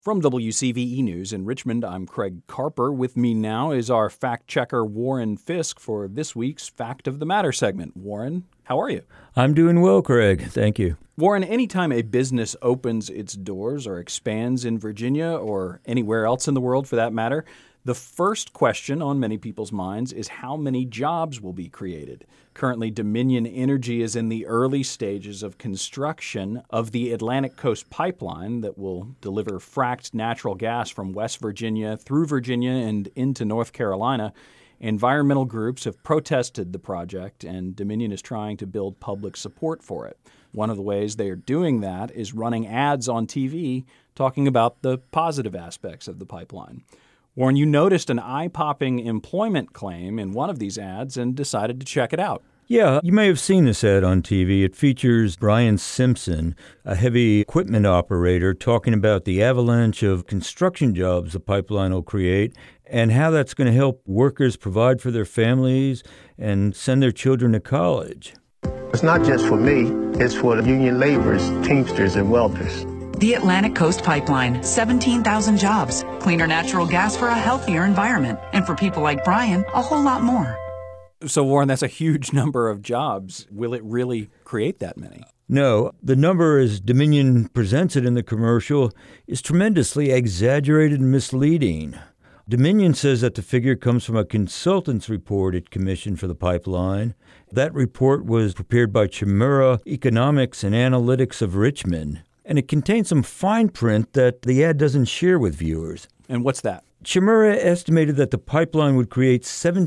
From WCVE News in Richmond, I'm Craig Carper. With me now is our fact-checker Warren Fisk for this week's Fact of the Matter segment. Warren, how are you? I'm doing well, Craig. Thank you. Warren, anytime a business opens its doors or expands in Virginia or anywhere else in the world for that matter, the first question on many people's minds is how many jobs will be created. Currently, Dominion Energy is in the early stages of construction of the Atlantic Coast Pipeline that will deliver fracked natural gas from West Virginia through Virginia and into North Carolina. Environmental groups have protested the project, and Dominion is trying to build public support for it. One of the ways they are doing that is running ads on TV talking about the positive aspects of the pipeline. Warren, you noticed an eye-popping employment claim in one of these ads and decided to check it out. Yeah, you may have seen this ad on TV. It features Brian Simpson, a heavy equipment operator, talking about the avalanche of construction jobs the pipeline will create and how that's going to help workers provide for their families and send their children to college. It's not just for me, it's for the union laborers, teamsters, and welders. The Atlantic Coast Pipeline, 17,000 jobs, cleaner natural gas for a healthier environment, and for people like Brian, a whole lot more. So, Warren, that's a huge number of jobs. Will it really create that many? No, the number as Dominion presents it in the commercial is tremendously exaggerated and misleading. Dominion says that the figure comes from a consultant's report it commissioned for the pipeline. That report was prepared by Chmura Economics and Analytics of Richmond, and it contains some fine print that the ad doesn't share with viewers. And what's that? Chmura estimated that the pipeline would create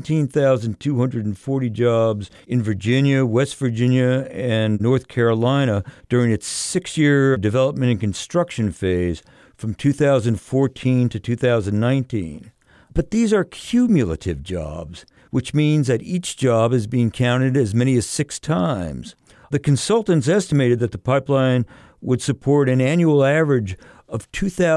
17,240 jobs in Virginia, West Virginia, and North Carolina during its 6-year development and construction phase from 2014 to 2019. But these are cumulative jobs, which means that each job is being counted as many as 6 times. The consultants estimated that the pipeline would support an annual average of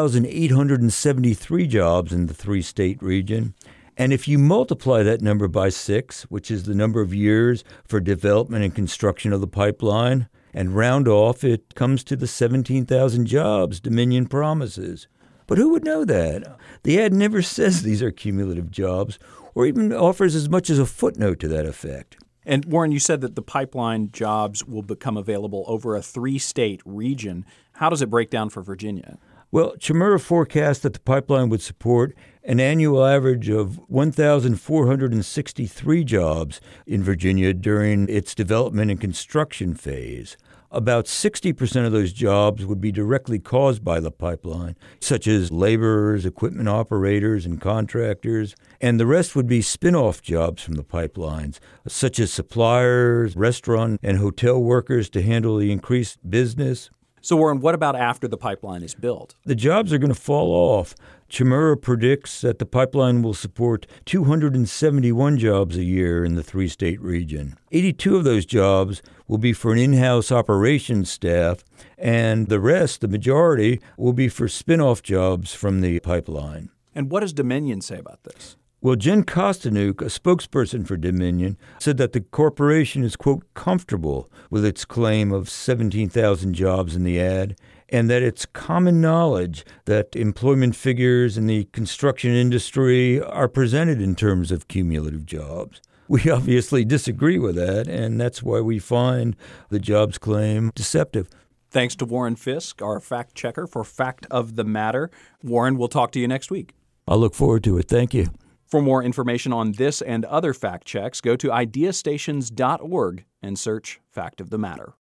2,873 jobs in the 3-state region. And if you multiply that number by 6, which is the number of years for development and construction of the pipeline, and round off, it comes to the 17,000 jobs Dominion promises. But who would know that? The ad never says these are cumulative jobs, or even offers as much as a footnote to that effect. And Warren, you said that the pipeline jobs will become available over a 3-state region. How does it break down for Virginia? Well, Chmura forecast that the pipeline would support an annual average of 1,463 jobs in Virginia during its development and construction phase. About 60% of those jobs would be directly caused by the pipeline, such as laborers, equipment operators, and contractors, and the rest would be spin-off jobs from the pipelines, such as suppliers, restaurant and hotel workers to handle the increased business. So, Warren, what about after the pipeline is built? The jobs are going to fall off. Chmura predicts that the pipeline will support 271 jobs a year in the 3-state region. 82 of those jobs will be for an in-house operations staff, and the rest, the majority, will be for spin-off jobs from the pipeline. And what does Dominion say about this? Well, Jen Kostanuk, a spokesperson for Dominion, said that the corporation is, quote, comfortable with its claim of 17,000 jobs in the ad, and that it's common knowledge that employment figures in the construction industry are presented in terms of cumulative jobs. We obviously disagree with that, and that's why we find the jobs claim deceptive. Thanks to Warren Fisk, our fact checker for Fact of the Matter. Warren, we'll talk to you next week. I'll look forward to it. Thank you. For more information on this and other fact checks, go to ideastations.org and search Fact of the Matter.